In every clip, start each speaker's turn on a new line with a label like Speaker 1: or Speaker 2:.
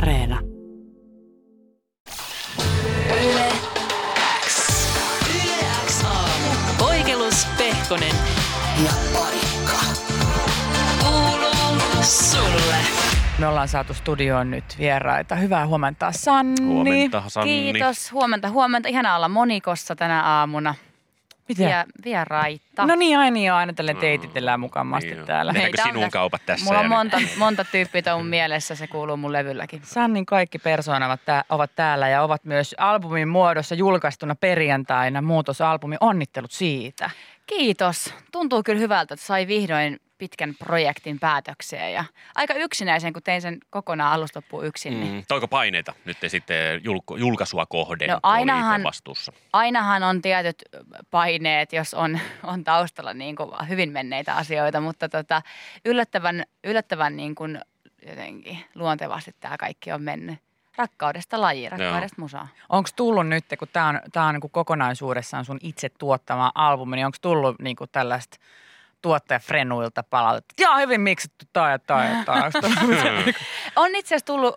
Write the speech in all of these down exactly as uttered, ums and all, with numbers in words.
Speaker 1: Areena.
Speaker 2: Yle X. Yle X aamu. Poikelus, Pehkonen ja Parikka. Kuuluu sulle.
Speaker 1: Me ollaan saatu studioon nyt vieraita. Hyvää huomenta, Sanni.
Speaker 3: Huomenta, Sanni.
Speaker 4: Kiitos. Huomenta, huomenta. Ihanaa olla monikossa tänä aamuna.
Speaker 1: Miten?
Speaker 4: Vie, vieraita.
Speaker 1: No niin, aina niin aina tälleen teititellään mukavasti
Speaker 3: Niin
Speaker 1: täällä.
Speaker 3: Hei,
Speaker 4: Hei,
Speaker 3: Tehdäänkö
Speaker 4: tää on
Speaker 3: sinun
Speaker 4: tässä-
Speaker 3: kaupat tässä?
Speaker 4: Mulla on
Speaker 3: ja
Speaker 4: monta, monta tyyppiä mun mielessä, se kuuluu mun levylläkin.
Speaker 1: Sannin kaikki persoonat ovat, tää, ovat täällä ja ovat myös albumin muodossa julkaistuna perjantaina. Muutosalbumi, onnittelut siitä.
Speaker 4: Kiitos. Tuntuu kyllä hyvältä, että sai vihdoin pitkän projektin päätökseen ja aika yksinäisen, kun tein sen kokonaan alusta loppuun yksin. Niin.
Speaker 3: Mm, toiko paineita nyt sitten julk- julkaisua kohden,
Speaker 4: No
Speaker 3: kun oli
Speaker 4: ainahan-
Speaker 3: itse vastuussa?
Speaker 4: Ainahan on tietyt paineet, jos on, on taustalla niin kuin hyvin menneitä asioita, mutta tota, yllättävän, yllättävän niin kuin jotenkin luontevasti tämä kaikki on mennyt. Rakkaudesta lajiin, rakkaudesta musaa.
Speaker 1: Onko tullut nyt, kun tämä on, tää on niin kokonaisuudessaan sun itse tuottama albumi, niin onko tullut niin tällaista tuottajafrenuilta palautetta? Joo, hyvin miksattu toi ja toi ja toi. Onks tullut-
Speaker 4: On itse asiassa tullut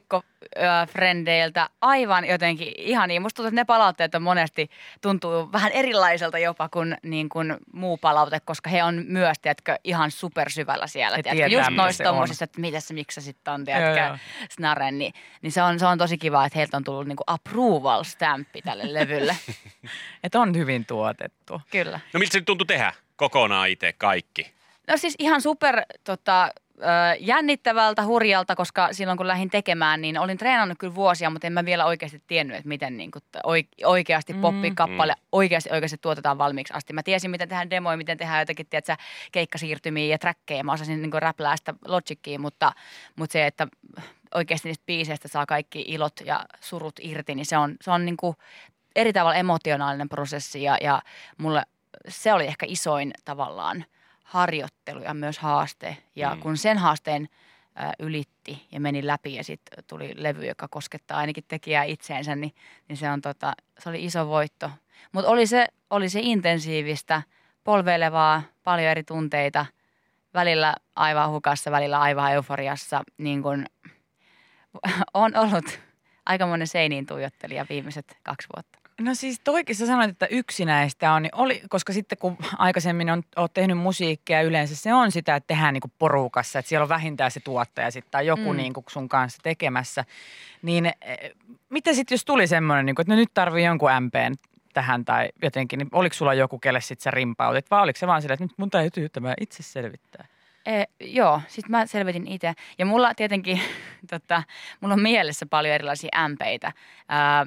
Speaker 4: muusikkofrendeiltä aivan jotenkin ihania. Musta tuntuu, että ne palautteet on monesti tuntuu vähän erilaiselta jopa kuin, niin kuin muu palaute, koska he on myös, tiedätkö, ihan supersyvällä siellä.
Speaker 1: He
Speaker 4: Tiedätkö,
Speaker 1: tietää,
Speaker 4: just
Speaker 1: mitä
Speaker 4: noista
Speaker 1: se on.
Speaker 4: tommosista, että mitä se miksi sitten on,
Speaker 1: Joo, joo.
Speaker 4: tiedätkö, snaren. Niin, niin se, on, se on tosi kiva, että heiltä on tullut niin kuin approval-stämppi tälle levylle.
Speaker 1: Että on hyvin tuotettu.
Speaker 4: Kyllä.
Speaker 3: No miltä se tuntui tehdä kokonaan itse kaikki?
Speaker 4: No siis ihan super tota, ö, jännittävältä, hurjalta, koska silloin kun lähdin tekemään, niin olin treenannut kyllä vuosia, mutta en mä vielä oikeasti tiennyt, että miten niin kuin, oik- oikeasti
Speaker 1: Mm.
Speaker 4: poppikappale oikeasti, oikeasti tuotetaan valmiiksi asti. Mä tiesin, miten tehdään demoja, miten tehdään jotakin, tiedätkö, keikkasiirtymiä ja trackeja. Mä osasin niin kuin räplää sitä Logicia, mutta, mutta se, että oikeasti niistä biiseistä saa kaikki ilot ja surut irti, niin se on, se on niin kuin eri tavalla emotionaalinen prosessi ja, ja mulle se oli ehkä isoin tavallaan harjoittelu ja myös haaste. Ja
Speaker 3: Mm.
Speaker 4: kun sen haasteen ä, ylitti ja meni läpi ja sitten tuli levy, joka koskettaa ainakin tekijää itseensä, niin, niin se, on tota, se oli iso voitto. Mutta oli se, oli se intensiivistä, polveilevaa, paljon eri tunteita, välillä aivan hukassa, välillä aivan euforiassa. Niin kun, on ollut aikamoinen seiniin tuijottelija viimeiset kaksi vuotta.
Speaker 1: No siis toikin sä sanoit, että yksinäistä on, niin oli, koska sitten kun aikaisemmin on, oot tehnyt musiikkia yleensä, se on sitä, että tehdään niin kuin porukassa, että siellä on vähintään se tuottaja sitten tai joku
Speaker 4: Mm.
Speaker 1: niin kuin sun kanssa tekemässä. Niin eh, mitä sitten jos tuli semmoinen, niin kuin, että no nyt tarvii jonkun M P:n tähän tai jotenkin, niin oliko sulla joku, kelle sitten sä rimpautit vai oliko se vaan sillä, että nyt mun täytyy tämä itse selvittää?
Speaker 4: E, joo, sit mä selvitin itse. Ja mulla tietenkin, tota, mulla on mielessä paljon erilaisia ämpeitä. Ää,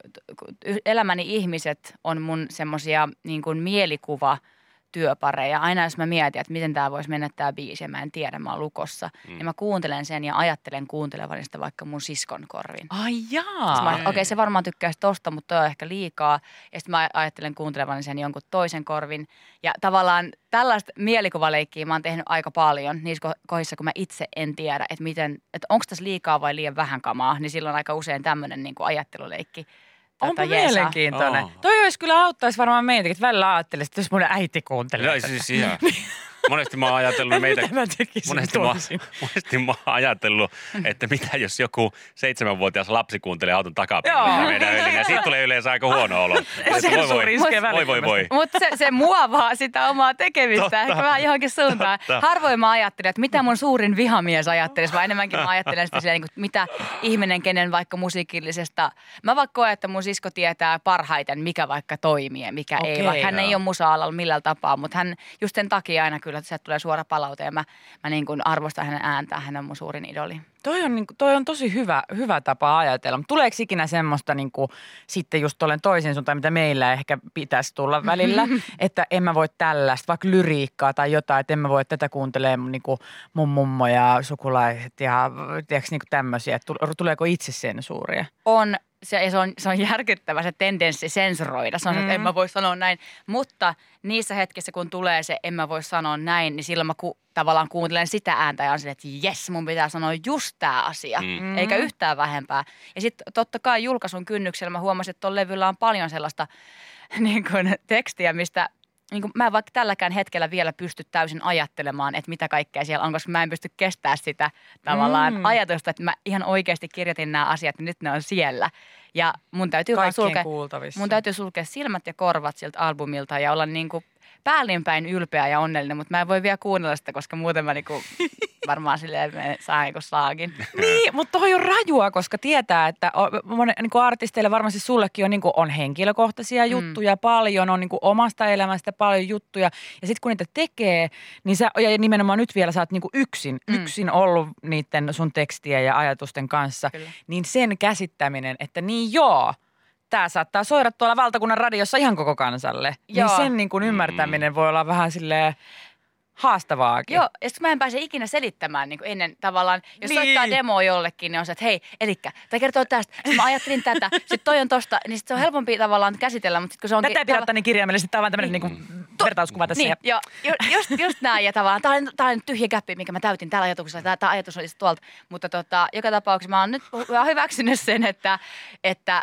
Speaker 4: elämäni ihmiset on mun semmosia niin kuin mielikuva työpareja. Aina jos mä mietin, että miten tää voisi mennä tää biisi ja mä en tiedä, mä oon lukossa, mm. niin mä kuuntelen sen ja ajattelen kuuntelevani sitä vaikka mun siskon korvin.
Speaker 1: Ai
Speaker 4: Sitten mä
Speaker 1: jaa.
Speaker 4: oon, Okei, okay, se varmaan tykkäisi tosta, mutta toi on ehkä liikaa. Ja sitten mä ajattelen kuuntelevani sen jonkun toisen korvin. Ja tavallaan tällaista mielikuvaleikkiä mä oon tehnyt aika paljon niissä ko- kohdissa, kun mä itse en tiedä, että miten, että onko tässä liikaa vai liian vähän kamaa. Niin silloin aika usein tämmöinen niin kuin ajatteluleikki.
Speaker 1: Onpa
Speaker 4: Tota, jeesaa.
Speaker 1: mielenkiintoinen.
Speaker 3: Oh.
Speaker 1: Toi olisi kyllä auttaisi varmaan meitäkin, että välillä ajattelisit, että jos mun äiti kuuntelee.
Speaker 3: No,
Speaker 1: tätä.
Speaker 3: siis ihan. Monesti mä oon ajatellut meitä,
Speaker 1: Mitä mä tekisin
Speaker 3: monesti mä,
Speaker 1: toisin?
Speaker 3: monesti mä oon ajatellut, että mitä jos joku seitsemänvuotias lapsi kuuntelee auton
Speaker 1: Joo.
Speaker 3: takapenkillä meidän yli, ja siitä tulee yleensä aika huono olo. Että
Speaker 1: se
Speaker 3: voi, voi,
Speaker 1: riskejä
Speaker 3: voi, voi, voi.
Speaker 4: Mutta se, se muovaa sitä omaa tekemistä
Speaker 3: Totta.
Speaker 4: ehkä vähän johonkin suuntaan.
Speaker 3: Totta.
Speaker 4: Harvoin mä ajattelen, että mitä mun suurin vihamies ajattelisi, vaan enemmänkin mä ajattelen sitä silleen, niin kuin, mitä ihminen, kenen vaikka musiikillisesta. Mä vaikka koen, että mun sisko tietää parhaiten, mikä vaikka toimii ja mikä
Speaker 1: Okei,
Speaker 4: ei. Vaikka hän
Speaker 3: joo.
Speaker 4: ei ole musa-alalla millään tapaa, mutta hän just sen takia aina kyllä, että sieltä tulee suora palaute ja mä, mä niin kuin arvostan hänen ääntään, hän on mun suurin idoli.
Speaker 1: Toi on, niinku, toi on tosi hyvä, hyvä tapa ajatella, mutta tuleeko ikinä semmoista niinku, sitten just olen toisin suuntaan, mitä meillä ehkä pitäisi tulla välillä, että en mä voi tällaista, vaikka lyriikkaa tai jotain, että en mä voi tätä kuuntelee niinku, mun mummo ja sukulaiset ja tiedätkö niinku tämmöisiä, että tuleeko itsesensuuria?
Speaker 4: On, se, se, on, se on järkyttävä se tendenssi sensuroida. Se on, mm. että en mä voi sanoa näin. Mutta niissä hetkissä, kun tulee se en mä voi sanoa näin, niin silloin mä ku, tavallaan kuuntelen sitä ääntä ja on silleen, että jes, mun pitää sanoa just tää asia.
Speaker 3: Mm.
Speaker 4: Eikä yhtään vähempää. Ja sitten totta kai julkaisun kynnyksellä mä huomasin, että tuolla levyllä on paljon sellaista niin kuin, tekstiä, mistä niin kuin mä en vaikka tälläkään hetkellä vielä pysty täysin ajattelemaan, että mitä kaikkea siellä on, koska mä en pysty kestämään sitä tavallaan mm. ajatusta, että mä ihan oikeasti kirjoitin nämä asiat ja nyt ne on siellä. Ja mun täytyy vaan sulkea, mun täytyy sulkea silmät ja korvat siltä albumilta ja olla niin kuin päällinpäin ylpeä ja onnellinen, mutta mä en voi vielä kuunnella sitä, koska muuten mä niinku varmaan silleen saan niinku slaagin.
Speaker 1: Niin, mutta toi on rajua, koska tietää, että monen, niinku artisteille varmasti sullekin on, niinku, on henkilökohtaisia mm. juttuja paljon, on niinku omasta elämästä paljon juttuja. Ja sitten kun niitä tekee, niin sä, ja nimenomaan nyt vielä sä oot niinku yksin, mm. yksin ollut niiden sun tekstien ja ajatusten kanssa, Kyllä. niin sen käsittäminen, että niin joo, tämä saattaa soida tuolla valtakunnan radiossa ihan koko kansalle. Joo. Niin sen niin kuin ymmärtäminen voi olla vähän silleen haastavaakin.
Speaker 4: Joo, ja sitten mä en pääse ikinä selittämään niin kuin ennen tavallaan. Jos niin. soittaa demoa jollekin, niin on se, että hei, elikkä, tai kertoo tästä. Sitten mä ajattelin tätä, sitten toi on tosta, niin sit se on helpompi tavallaan käsitellä. Mutta sit, kun se onkin,
Speaker 1: tätä ei pidä ottaa niin kirjaimellisesti, tämä on vaan tämmöinen niin. niin vertauskuva tässä.
Speaker 4: Niin, ja just, just näin, ja tavallaan tämä on, on tyhjä käppi, minkä mä täytin tällä ajatuksella, tämä, tämä ajatus olisi tuolta. Mutta tota, joka tapauksessa mä oon nyt hyväksynyt sen, että, että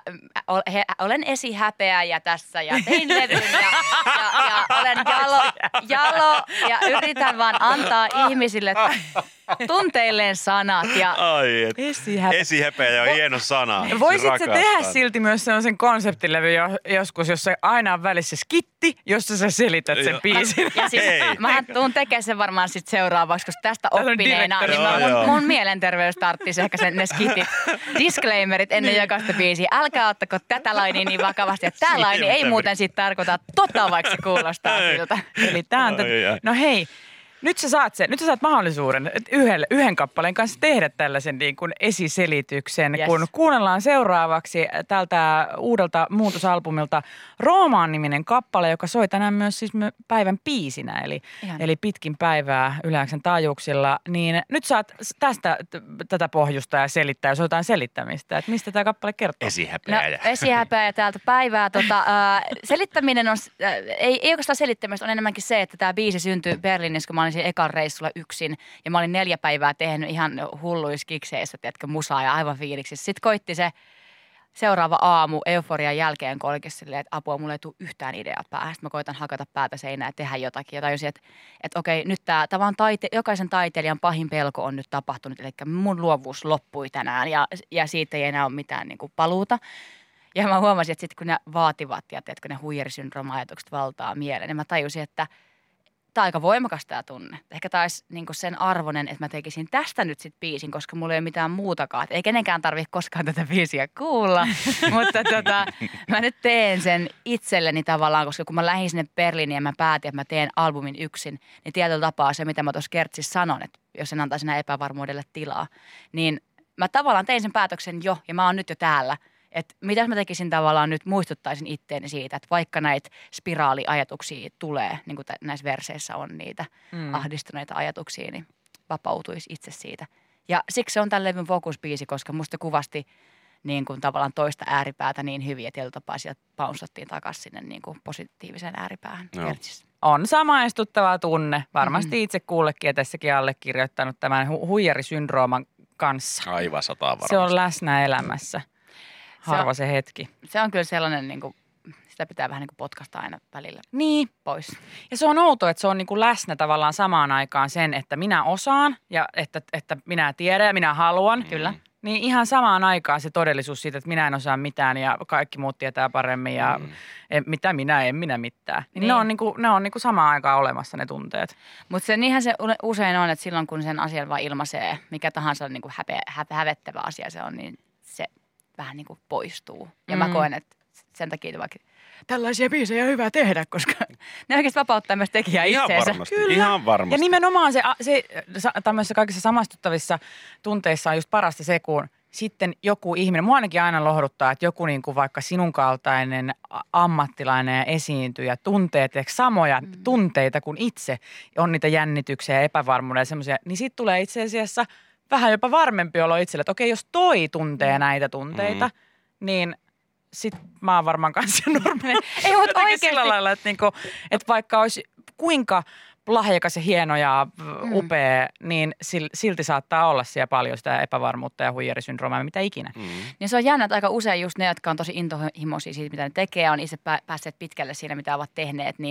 Speaker 4: olen esihäpeäjä tässä, ja tein levyn, ja, ja, ja olen jalo, jalo, ja yritän vaan antaa ihmisille tunteilleen sanat. Ja
Speaker 3: Ai, et, esihäpeä. Esihäpeä on hieno sana.
Speaker 1: Voisitko sä tehdä silti myös sellaisen konseptilevy joskus, jossa aina on välissä skitti, jossa sä selität sen biisin?
Speaker 4: Ja siis mähän tuun tekemään sen varmaan sit seuraavaksi, koska tästä oppineena niin mä, mun, mun mielenterveys tarttisi ehkä sen ne skitit. Disclaimerit ennen niin. jokaista biisiä. Älkää ottako tätä lainia niin vakavasti, että tää laini ei muuten sit tarkoita tota, vaikka se kuulostaa siltä.
Speaker 1: Eli tää on t- no hei. Nyt sä saat sen, nyt sä saat mahdollisuuden yhden, yhden kappaleen kanssa tehdä tällaisen niin kuin esiselityksen, yes. kun kuunnellaan seuraavaksi tältä uudelta muutosalbumilta Roomaan-niminen kappale, joka soi tänään myös siis päivän biisinä, eli, eli pitkin päivää Yle X:n taajuuksilla. Niin nyt saat tästä t- tätä pohjusta ja selittää, jos jotain selittämistä, että mistä tämä kappale kertoo.
Speaker 3: Esihäpeä.
Speaker 4: No, esihäpeä täältä päivää. Tota, äh, selittäminen on, äh, ei, ei oikeastaan selittämistä, on enemmänkin se, että tämä biisi syntyi Berliinissä, kun mä olin siinä ekan reissulla yksin ja mä olin neljä päivää tehnyt ihan hulluissa kikseissä, tiedätkö, musaa ja aivan fiiliksissä. Sitten koitti se seuraava aamu euforian jälkeen, kun olikin silleen, että apua, mulle ei tule yhtään ideaa päähän. Sitten mä koitan hakata päätä seinään ja tehdä jotakin. Ja tajusin, että, että okei, nyt tämä tavan taite, jokaisen taiteilijan pahin pelko on nyt tapahtunut. Eli mun luovuus loppui tänään ja, ja siitä ei enää ole mitään niin kuin paluuta. Ja mä huomasin, että sitten kun ne vaativat ja tiedätkö, ne huijarisyndrooma-ajatukset valtaa mieleen, niin mä tajusin, että tämä on aika voimakas tämä tunne. Ehkä tämä olisi niin sen arvoinen, että mä tekisin tästä nyt sitten biisin, koska mulla ei ole mitään muutakaan. Et ei kenenkään tarvitse koskaan tätä biisiä kuulla, mutta tota, mä nyt teen sen itselleni tavallaan, koska kun mä lähdin sinne Berliiniin ja mä päätin, että mä teen albumin yksin, niin tietyllä tapaa se, mitä mä tuossa Kertsissä sanon, että jos en antaisi enää epävarmuudelle tilaa, niin mä tavallaan tein sen päätöksen jo ja mä oon nyt jo täällä. Että mitä mä tekisin tavallaan nyt, muistuttaisin itteeni siitä, että vaikka näitä spiraaliajatuksia tulee, niin kuin näissä verseissä on niitä mm. ahdistuneita ajatuksia, niin vapautuisi itse siitä. Ja siksi se on tämän levyn fokusbiisi, koska musta kuvasti niin kuin tavallaan toista ääripäätä niin hyvin, ja tietyllä tapaa sieltä paunsattiin takaisin sinne niin kuin positiiviseen ääripäähän. No.
Speaker 1: On samaistuttava tunne. Varmasti mm-hmm. itse kullekin ja tässäkin allekirjoittanut tämän hu- huijarisyndrooman kanssa.
Speaker 3: Aivan sataa varmasti.
Speaker 1: Se on läsnä elämässä. Harva se, on, se hetki.
Speaker 4: Se on kyllä sellainen, niin kuin, sitä pitää vähän niin kuin potkasta aina välillä
Speaker 1: niin.
Speaker 4: pois.
Speaker 1: Ja se on outoa, että se on niin kuin läsnä tavallaan samaan aikaan sen, että minä osaan ja että, että minä tiedän ja minä haluan.
Speaker 4: Mm. Kyllä.
Speaker 1: Niin ihan samaan aikaan se todellisuus siitä, että minä en osaa mitään ja kaikki muut tietää paremmin ja mm. en, mitä minä, en minä mitään. Niin. Ne on, niin kuin, ne on niin kuin samaan aikaan olemassa ne tunteet.
Speaker 4: Mutta se niinhän se usein on, että silloin kun sen asian vaan ilmaisee, mikä tahansa niin kuin häpe, hä, hävettävä asia se on, niin se vähän niin kuin poistuu. Ja mm. mä koen, että sen takia vaikka tällaisia biisejä on hyvä tehdä, koska ne oikeasti vapauttaa myös tekijää
Speaker 3: ihan
Speaker 4: itseensä.
Speaker 3: Varmasti, ihan varmasti.
Speaker 1: Ja nimenomaan se, se tämmöisissä kaikissa samastuttavissa tunteissa on just parasta se, kun sitten joku ihminen, mua ainakin aina lohduttaa, että joku niin kuin vaikka sinun kaltainen ammattilainen ja esiintyjä tuntee samoja mm. tunteita kuin itse, on niitä jännityksiä ja epävarmuuden ja semmoisia, niin sitten tulee itse asiassa vähän jopa varmempi olo itselle, että okei, jos toi tuntee näitä tunteita, mm. niin sit mä oon varmaan kanssa normaali. Ei, mutta oikeasti sillä lailla, että, niinku, että vaikka olisi kuinka lahjakas ja hieno ja upea, mm. niin silti saattaa olla siellä paljon sitä epävarmuutta ja huijarisyndroomaa, mitä ikinä. Mm.
Speaker 4: Niin se on jännä, että aika usein just ne, jotka on tosi intohimoisia siitä, mitä ne tekee, on itse päässeet pitkälle siinä, mitä ovat tehneet, niin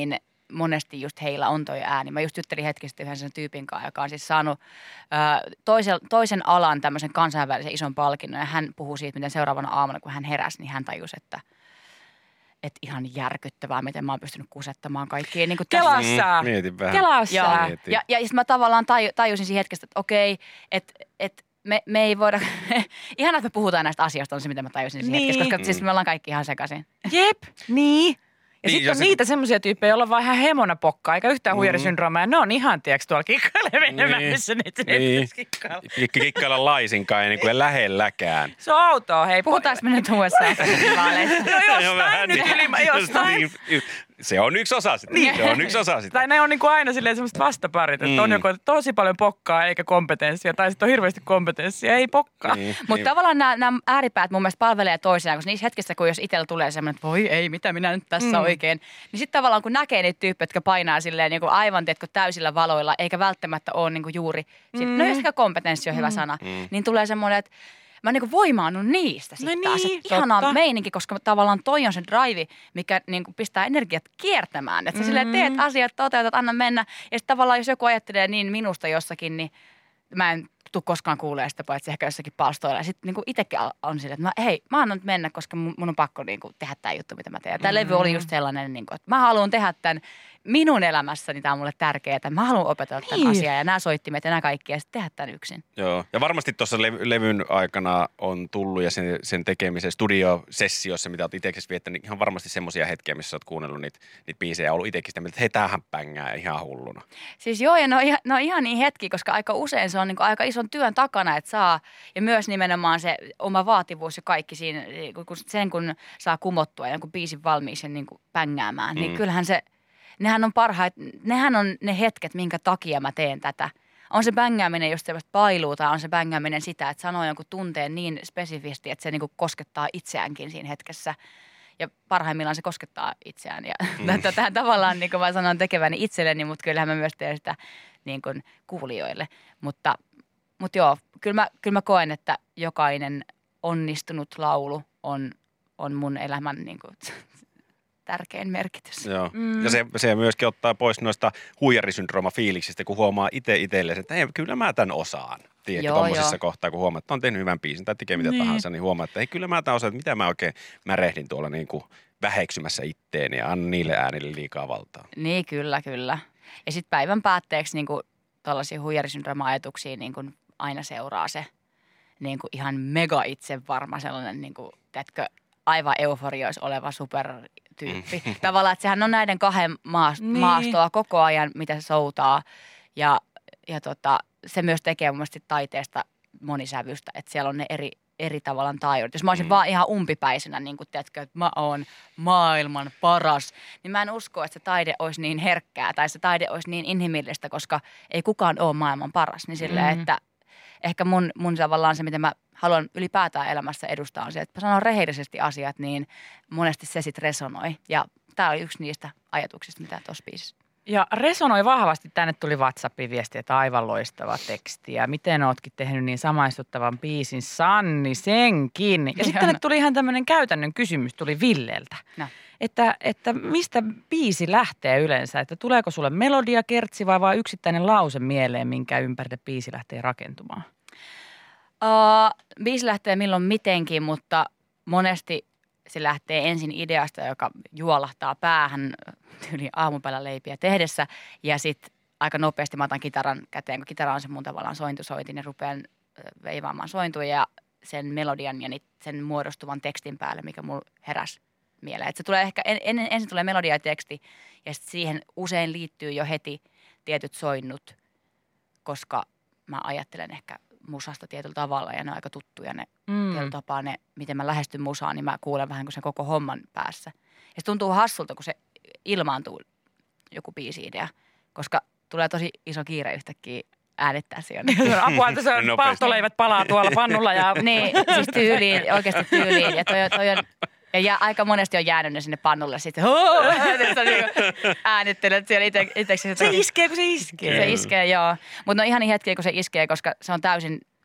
Speaker 4: monesti just heillä on toi ääni. Mä just juttelin hetki sitten yhden sen tyypin kanssa, joka on siis saanut ää, toisen, toisen alan tämmöisen kansainvälisen ison palkinnon. Ja hän puhuu siitä, miten seuraavana aamuna, kun hän heräsi, niin hän tajusi, että että ihan järkyttävää, miten mä oon pystynyt kusettamaan kaikkia. Niin
Speaker 1: Kelaa
Speaker 3: Mm,
Speaker 1: sä.
Speaker 3: mietin vähän.
Speaker 1: Kelaa
Speaker 4: ja,
Speaker 1: sä.
Speaker 3: Mietin.
Speaker 4: ja, ja, ja sitten mä tavallaan taju, tajusin siinä hetkessä, että okei, että et me, me ei voida, ihanaa, että me puhutaan näistä asioista, on se, mitä mä tajusin siinä
Speaker 1: Niin.
Speaker 4: hetkessä, koska siis me ollaan kaikki ihan sekaisin.
Speaker 1: Jep, niin. Ja
Speaker 3: Niin,
Speaker 1: sitten
Speaker 3: ja
Speaker 1: on
Speaker 3: se-
Speaker 1: niitä semmoisia tyyppejä, joilla on vaan ihan hemona pokkaa, eikä yhtään
Speaker 3: Mm.
Speaker 1: huijarisyndroomaa. Ja ne on ihan, tiedätkö, tuolla kikkailemaan enemmän,
Speaker 3: Niin.
Speaker 1: missä niitä
Speaker 3: Niin.
Speaker 1: niin. kikkailla.
Speaker 3: Pikki kikkailla laisinkaan ja niin kuin lähelläkään.
Speaker 1: Se on outoa, hei.
Speaker 4: Puhutaanko me nyt U S A-vaaleista?
Speaker 1: No
Speaker 3: Joo,
Speaker 1: jostain
Speaker 3: vähän
Speaker 1: nyt
Speaker 3: niin.
Speaker 1: yli, jostain.
Speaker 3: Niin, Se on yksi osa sitä. Se on yksi osa sitä.
Speaker 1: Tai ne on niinku aina silleen semmoiset vastaparit, että
Speaker 3: Mm.
Speaker 1: on joko tosi paljon pokkaa eikä kompetenssia, tai sitten on hirveästi kompetenssia, ei pokkaa.
Speaker 3: Niin,
Speaker 4: Mutta
Speaker 3: niin.
Speaker 4: tavallaan nämä, nämä ääripäät mun mielestä palvelee toisiaan, koska niissä hetkissä, kun jos itsellä tulee semmoinen, että voi ei, mitä minä nyt tässä
Speaker 1: Mm.
Speaker 4: mm. oikein, niin sitten tavallaan kun näkee niitä tyyppejä, jotka painaa silleen niin kuin aivan tiedätkö, täysillä valoilla, eikä välttämättä ole niin kuin juuri, sit,
Speaker 1: Mm.
Speaker 4: no jos kompetenssi on hyvä sana,
Speaker 3: Mm.
Speaker 4: niin tulee semmoinen, että mä niin kuin voimaannut niistä sitten
Speaker 1: No
Speaker 4: taas.
Speaker 1: niin,
Speaker 4: Että ihanaa
Speaker 1: totta.
Speaker 4: meininki, koska tavallaan toi on se drive, mikä niin kuin pistää energiat kiertämään. Että sä silleen teet
Speaker 1: Mm.
Speaker 4: asiat, toteutat, anna mennä. Ja sitten tavallaan jos joku ajattelee niin minusta jossakin, niin mä en tule koskaan kuulee sitä, paitsi ehkä jossakin palstoilla. Ja sitten niin itsekin on silleen, että mä, hei, mä annan nyt mennä, koska mun, mun on pakko niin kuin, tehdä tämä juttu, mitä mä teen. Tämä mm. levy oli just sellainen, niin kuin, että mä haluan tehdä tämän minun elämässäni, tämä on mulle tärkeää. Mä haluan opetella tämän
Speaker 1: Niin.
Speaker 4: asian ja nämä soittimet ja nämä kaikki ja sitten tehdä tämän yksin.
Speaker 3: Joo. Ja varmasti tuossa levy, levyn aikana on tullut ja sen, sen tekemisen studiosessiossa, mitä olet itseksesi viettänyt, niin ihan varmasti semmoisia hetkiä, missä olet kuunnellut niitä, niitä biisejä ja ollut itsekin sitä mieltä, että hei, tämähän pängää ihan hulluna.
Speaker 4: Siis joo, ja ne on, ihan, ne on ihan niin hetki, koska aika usein se on niin kuin aika ison työn takana, että saa, ja myös nimenomaan se oma vaativuus ja kaikki siinä, kun sen kun saa kumottua jonkun biisin valmiiksi niin kuin pängäämään, niin
Speaker 3: Mm.
Speaker 4: kyllähän se, nehän on parhaat, nehän on ne hetket, minkä takia mä teen tätä. On se bängääminen just sellaista pailuu, tai on se bängääminen sitä, että sanoo jonkun tunteen niin spesifisti, että se niin kuin koskettaa itseäänkin siinä hetkessä. Ja parhaimmillaan se koskettaa itseään. Ja mm. tähän tavallaan, niin kuin mä sanon, tekeväni itselleni, mutta kyllähän mä myös teen sitä niin kuin kuulijoille. Mutta, mutta joo, kyllä mä, kyllä mä koen, että jokainen onnistunut laulu on, on mun elämän niin kuin, tärkein merkitys.
Speaker 3: Joo.
Speaker 1: Mm.
Speaker 3: Ja se, se myöskin ottaa pois noista huijarisyndrooma-fiiliksistä, kun huomaa itse itselleen, että ei, kyllä mä tämän osaan. Tiedätkö,
Speaker 4: Joo,
Speaker 3: tuommoisessa
Speaker 4: joo.
Speaker 3: kohtaa, kun huomaat, että on tehnyt hyvän biisin tai tekee mitä
Speaker 1: Niin.
Speaker 3: tahansa, niin huomaa, että ei, kyllä mä tämän osaan, että mitä mä oikein märehdin tuolla niin kuin väheksymässä itteeni ja annan niille äänille liikaa valtaa.
Speaker 4: Niin, kyllä, kyllä. Ja sitten päivän päätteeksi niin kuin tällaisia huijarisyndrooma-ajatuksia niin kuin aina seuraa se niin kuin ihan mega itsevarma sellainen, niin kuin, tiedätkö, aivan euforiois oleva supertyyppi. Tavallaan, että sehän on näiden kahden maast-
Speaker 1: Niin.
Speaker 4: maastoa koko ajan, mitä se soutaa. Ja, ja tota, se myös tekee mun mielestä taiteesta monisävystä, että siellä on ne eri, eri tavallaan taajuudet. Jos mä olisin
Speaker 3: Mm.
Speaker 4: mm. vaan ihan umpipäisenä, niin kuin tiedätkö, että mä oon maailman paras, niin mä en usko, että se taide olisi niin herkkää tai se taide olisi niin inhimillistä, koska ei kukaan ole maailman paras. Niin silleen,
Speaker 1: Mm.
Speaker 4: että ehkä mun, mun tavallaan se, mitä mä haluan ylipäätään elämässä edustaa, on se, että mä sanon rehellisesti asiat, niin monesti se sitten resonoi. Ja tää oli yksi niistä ajatuksista, mitä tuossa biisissä.
Speaker 1: Ja resonoi vahvasti, tänne tuli WhatsApp-viesti, että aivan loistava teksti. Ja miten ootkin tehnyt niin samaistuttavan biisin, Sanni, senkin. Ja sitten tänne tuli ihan tämmöinen käytännön kysymys, tuli Villeltä.
Speaker 4: No.
Speaker 1: Että, että mistä biisi lähtee yleensä? Että tuleeko sulle melodia, kertsi vai vain yksittäinen lause mieleen, minkä ympärille biisi lähtee rakentumaan?
Speaker 4: Uh, biisi lähtee milloin mitenkin, mutta monesti se lähtee ensin ideasta, joka juolahtaa päähän tyyli aamupäivän leipiä tehdessä. Ja sitten aika nopeasti mä otan kitaran käteen, kun kitara on se mun tavallaan sointusoitin ja rupean ö, veivaamaan sointuja ja sen melodian ja sen muodostuvan tekstin päälle, mikä mulla heräsi mieleen. Et se tulee ehkä, en, en, ensin tulee melodia ja teksti ja sitten siihen usein liittyy jo heti tietyt soinnut, koska mä ajattelen ehkä musasta tietyllä tavalla ja ne on aika tuttuja ne mm. tietyllä tapaa ne, miten mä lähestyn musaan, niin mä kuulen vähän kuin sen koko homman päässä. Ja se tuntuu hassulta, kun se ilmaantuu joku biisi-idea, koska tulee tosi iso kiire yhtäkkiä äänittää se jonnekin.
Speaker 1: Apua, että se on
Speaker 3: Nopeasti.
Speaker 1: paahtoleivät palaa tuolla pannulla ja
Speaker 4: Niin, siis tyyliin, oikeasti tyyliin. Ja toi, on- toi on, ja jää, aika monesti on jäänyt ne sinne pannulle sitten. Niin äänittelet siellä ite, itseksi.
Speaker 1: se iskee, kun se iskee.
Speaker 4: Se iskee, joo. Mutta no ihan niin hetkiä, kun se iskee, koska se on täysin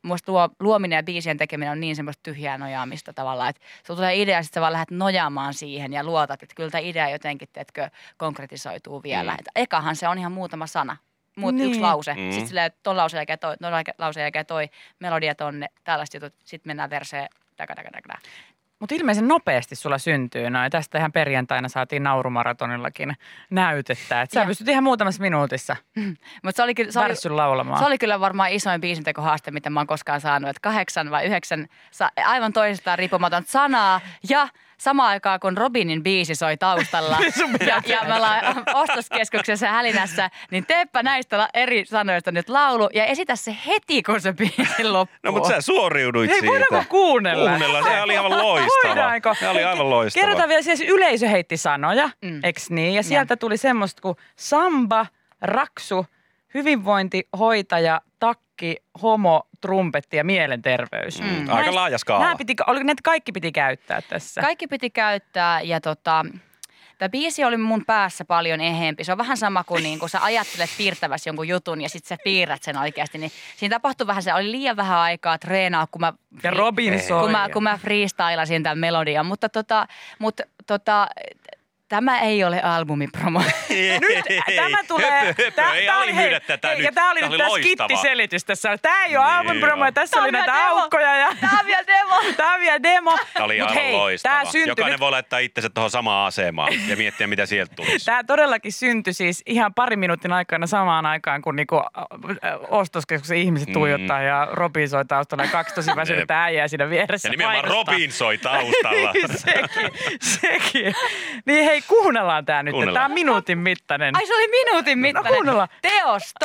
Speaker 4: musta luo, luominen ja biisien tekeminen on niin semmoista tyhjää nojaamista tavallaan, että sulla tulee idea ja sitten sä vaan lähdet nojaamaan siihen ja luotat, että kyllä tämä idea jotenkin, teetkö, konkretisoituu vielä. Mm. Et ekahan se on ihan muutama sana. Muut niin. Yksi lause, mm. sitten silleen, ton lauseen jälkeen toi, ton lauseen jälkeen toi, melodia tonne, tällaiset jutut, sitten mennään verseen, taka, taka, taka.
Speaker 1: Mutta ilmeisen nopeasti sulla syntyy noin. Tästä ihan perjantaina saatiin Naurumarathonillakin näytettä. Että sä pystyt ihan muutamassa minuutissa
Speaker 4: Mut se oli kyllä, se oli,
Speaker 1: laulamaan.
Speaker 4: Se oli kyllä varmaan isoin biisintekohaaste, mitä mä oon koskaan saanut. Että kahdeksan vai yhdeksän aivan toisistaan riippumaton sanaa ja samaan aikaan, kun Robinin biisi soi taustalla ja, ja me ollaan ostoskeskuksessa ja hälinässä, niin teepä näistä eri sanoista nyt laulu ja esitä se heti, kun se biisi loppuu.
Speaker 3: No mutta sä suoriuduit
Speaker 1: Hei,
Speaker 3: siitä.
Speaker 1: Hei, voidaanko kuunnella?
Speaker 3: Kuunnella, se oli aivan loistava.
Speaker 1: Voidaanko?
Speaker 3: Se oli aivan loistava.
Speaker 1: Kerrotaan vielä, siis yleisö heitti sanoja,
Speaker 4: Mm.
Speaker 1: eks niin? Ja sieltä tuli semmoista kuin samba, raksu, hyvinvointi, hoitaja, takki, homo, trumpetti ja mielenterveys.
Speaker 3: Mm. Aika laaja skaala.
Speaker 1: Nämä piti, oliko ne kaikki piti käyttää tässä?
Speaker 4: Kaikki piti käyttää ja tota, tämä biisi oli mun päässä paljon eheempi. Se on vähän sama kuin, niin kun sä ajattelet piirtäväsi jonkun jutun ja sitten sä piirrät sen oikeasti. Niin siinä tapahtui vähän se, oli liian vähän aikaa treenaa, kun mä,
Speaker 1: ja Robin soi.
Speaker 4: kun mä, kun mä freestylasin tämän melodian. Mutta tota, mutta tota, tämä ei ole albumipromo.
Speaker 1: Nyt tämä tulee.
Speaker 3: Höpö, höpö,
Speaker 1: Tää,
Speaker 3: ei
Speaker 1: tää oli,
Speaker 3: alimyydä
Speaker 1: hei,
Speaker 3: tätä
Speaker 1: hei,
Speaker 3: nyt.
Speaker 1: Ja tämä oli
Speaker 3: Tää
Speaker 1: nyt
Speaker 3: oli
Speaker 1: tämä
Speaker 3: loistava.
Speaker 1: skittiselitys tässä. Tämä ei ole
Speaker 3: Niin
Speaker 1: albumpromo ja tässä
Speaker 4: Tää
Speaker 1: oli
Speaker 4: on
Speaker 1: näitä
Speaker 4: vielä demo.
Speaker 1: aukkoja. Ja
Speaker 4: Tämä on vielä demo.
Speaker 1: tämä on vielä demo.
Speaker 3: Tämä oli
Speaker 1: Mut
Speaker 3: aivan
Speaker 1: hei,
Speaker 3: loistava.
Speaker 1: Tämä syntyi
Speaker 3: Jokainen
Speaker 1: nyt,
Speaker 3: voi laittaa itsensä tuohon samaan asemaan ja miettiä, mitä sieltä tulisi.
Speaker 1: Tämä todellakin syntyi siis ihan pari minuutin aikana samaan aikaan, kun niinku ostoskeskuksen ihmiset tuijottaa ja Robin soi taustalla ja kaksi tosi väsynyttä äijää siinä vieressä.
Speaker 3: Ja nimenomaan
Speaker 1: painostaa.
Speaker 3: Robin soi taustalla.
Speaker 1: sekin, sekin. Niin hei, kuunnellaan tämä nyt.
Speaker 3: Kuunnellaan.
Speaker 1: Tämä on minuutin mittainen.
Speaker 4: Ai se oli minuutin
Speaker 1: No
Speaker 4: mittainen.
Speaker 1: kuunnellaan.
Speaker 4: Teosto.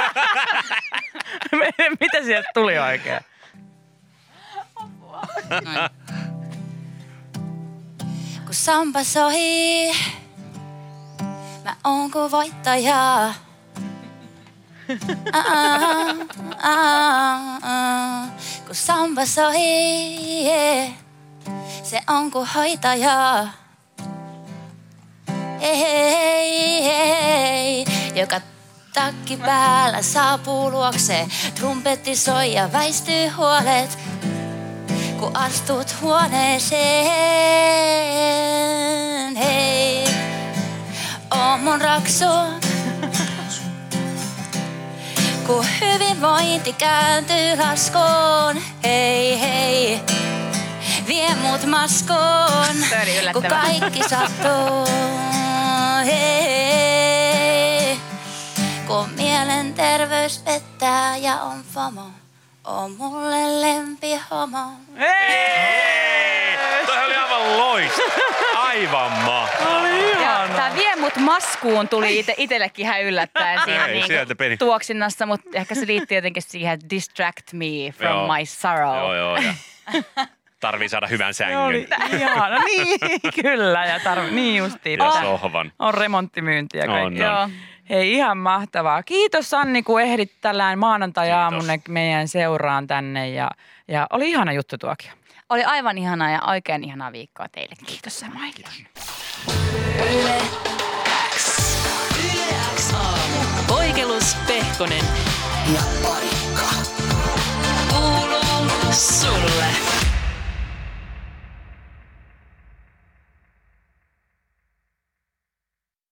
Speaker 1: Mitä sieltä tuli oikein?
Speaker 5: Kun samba soi, mä oon kuin voittaja. Ah, ah, ah. Kun samba soi, se on kuin hoitaja. Hei, hei, joka takki päällä saapuu luokse. Trumpetti soi ja väistyy huolet, kun astut huoneeseen. Hei, oo mun raksu, kun hyvinvointi kääntyy laskuun. Hei, hei, vie mut maskoon, kun kaikki sattuu. Hei, kun mielenterveys pettää ja on FOMO, on mulle lempihomo.
Speaker 3: Hei! Toi oli aivan loistava. Aivan mahtavaa.
Speaker 4: Ja tää vie mut maskuun tuli ite, itellekin ihan yllättäen siinä
Speaker 3: Ei,
Speaker 4: niinku
Speaker 3: sieltä peni.
Speaker 4: tuoksinnassa, mutta ehkä se liittyy jotenkin siihen distract me from
Speaker 3: Joo.
Speaker 4: my sorrow.
Speaker 3: Joo, joo. Ja tarvii saada hyvän
Speaker 1: Se oli
Speaker 3: sängyn
Speaker 1: ihana. Niin, kyllä. Ja tarvi, niin justiin.
Speaker 3: ja
Speaker 1: Tää
Speaker 3: sohvan.
Speaker 1: on remonttimyynti ja
Speaker 3: On,
Speaker 1: kaikki.
Speaker 3: on.
Speaker 4: Joo.
Speaker 1: Hei, ihan mahtavaa. Kiitos Sanni, kun ehdit tällään maanantai-aamuna meidän seuraan tänne. Ja, ja oli ihana juttu tuokio.
Speaker 4: Oli aivan ihanaa ja oikein ihanaa viikkoa teille. Kiitos samoin.
Speaker 2: Yle X. Yle X aamu. Voikelus, Pehkonen ja Parikka.